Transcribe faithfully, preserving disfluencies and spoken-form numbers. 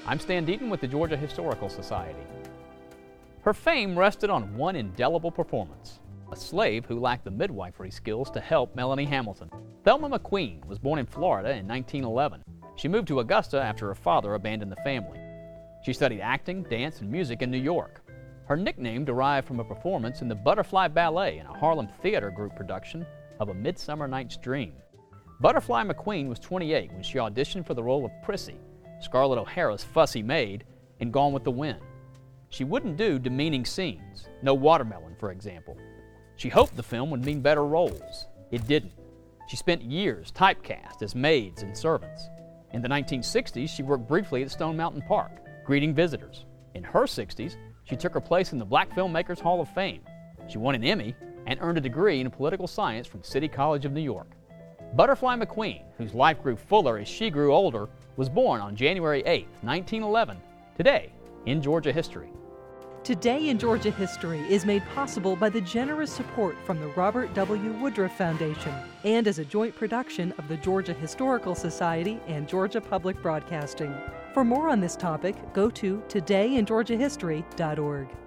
I'm Stan Deaton with the Georgia Historical Society. Her fame rested on one indelible performance, a slave who lacked the midwifery skills to help Melanie Hamilton. Thelma McQueen was born in Florida in nineteen eleven. She moved to Augusta after her father abandoned the family. She studied acting, dance, and music in New York. Her nickname derived from a performance in the Butterfly Ballet in a Harlem Theater Group production of A Midsummer Night's Dream. Butterfly McQueen was twenty-eight when she auditioned for the role of Prissy, Scarlett O'Hara's fussy maid, in Gone with the Wind. She wouldn't do demeaning scenes, no watermelon, for example. She hoped the film would mean better roles. It didn't. She spent years typecast as maids and servants. In the nineteen sixties, she worked briefly at Stone Mountain Park, greeting visitors. In her sixties, she took her place in the Black Filmmakers Hall of Fame. She won an Emmy and earned a degree in political science from City College of New York. Butterfly McQueen, whose life grew fuller as she grew older, was born on January eighth, nineteen eleven, today in Georgia history. Today in Georgia History is made possible by the generous support from the Robert W. Woodruff Foundation and as a joint production of the Georgia Historical Society and Georgia Public Broadcasting. For more on this topic, go to today in georgia history dot org.